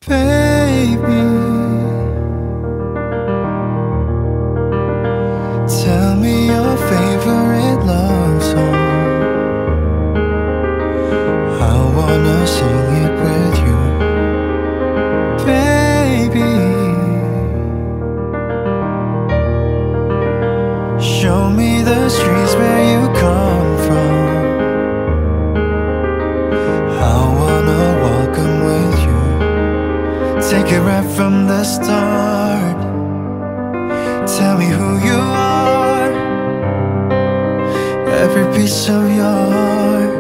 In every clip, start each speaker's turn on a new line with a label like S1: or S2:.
S1: Baby, tell me your favorite love song. I wanna sing it with you. Baby, show me the streets where you come from. I wanna walk 'em with you. Take it right from the start. Tell me who you are. Every piece of your heart,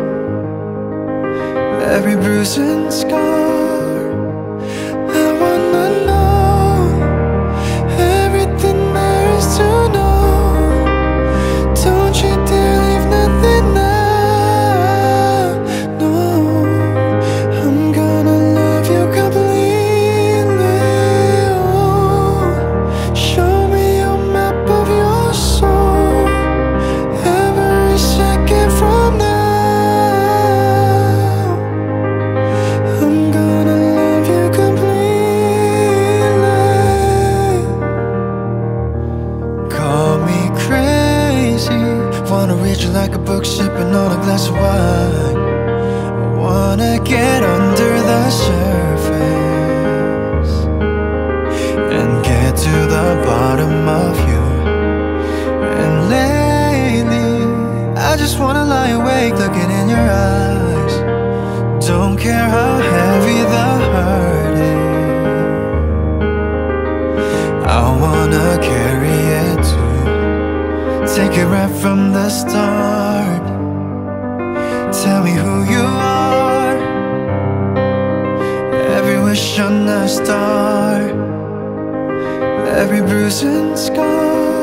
S1: every bruise and scar. I wanna know everything there is to know. Don't you dare leave nothing out. No, I'm gonna love you completely. Oh, show me your map of your soul. Every second from now, I'm gonna love you completely. Call me crazy, wanna read you like a book, sipping on a glass of wine. I wanna get under the surface and get to the bottom of you. And lately, I just wanna lie awake looking in your eyes. Don't care how heavy the hurt is, I wanna carry it too. Take it right from the start. Tell me who you are. Every wish on a star, every bruise and scar.